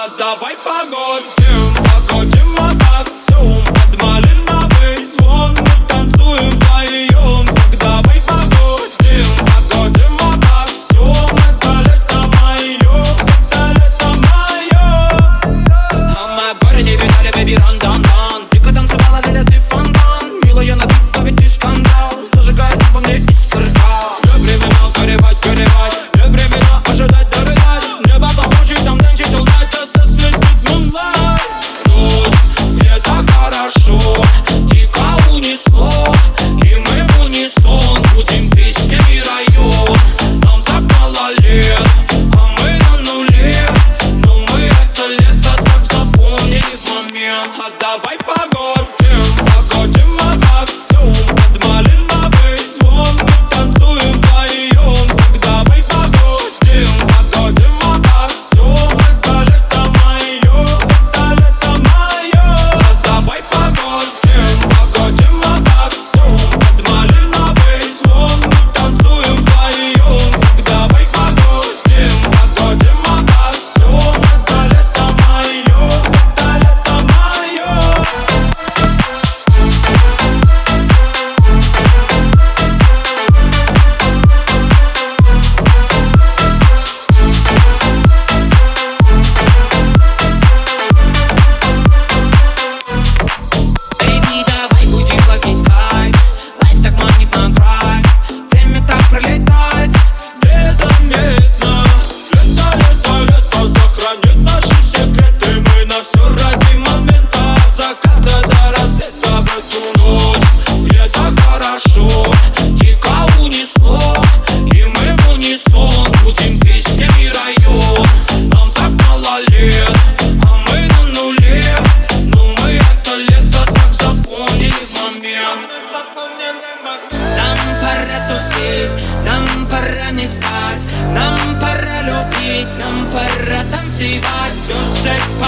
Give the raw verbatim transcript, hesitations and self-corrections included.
А давай погодим, погодим обо всем под малиновый звон. Мы танцуем вдвоем, так давай погодим, погодим обо всем. Это лето мое, это лето мое. А в моем городе видали, бэби, ран-дан-дан. Дико танцевала, Лиля, ты фонтан. Милая на бит, но ведь ты скандал. Зажигает по мне искорка. Для времена горевать, горевать. Для времена ожидать, дорогать. Небо поможет нам танцить, улыбать. Сосветит moonlight. Дождь, это хорошо. Дико унесло, и мы в унисон будем песнями район. Нам так мало лет, а мы на нуле. Но мы это лето так запомнили в момент. А давай погодим, погодим обо всем под малиновый звон. Мы танцуем вдвоем, так давай погодим, погодим обо всем. Это лето мое, это лето мое. А давай погодим, погодим обо всем под малиновый звон. Мы танцуем вдвоем, так давай погодим, погодим обо всем. Это лето мое, это лето мое. Baby, давай будем ловить кайф. Лайф так манит на драйв. Время так пролетает незаметно. Лето, лето, лето сохранит наши секреты. Мы на все ради момента. От заката до рассвета в эту ночь. Лето хорошо, дико унесло, и мы в унисон будем песнями район. Нам так мало лет, а мы на нуле. Но мы это лето так запомнили в момент. Нам пора тусить, нам пора не спать. Нам пора любить, нам пора танцевать. Звезды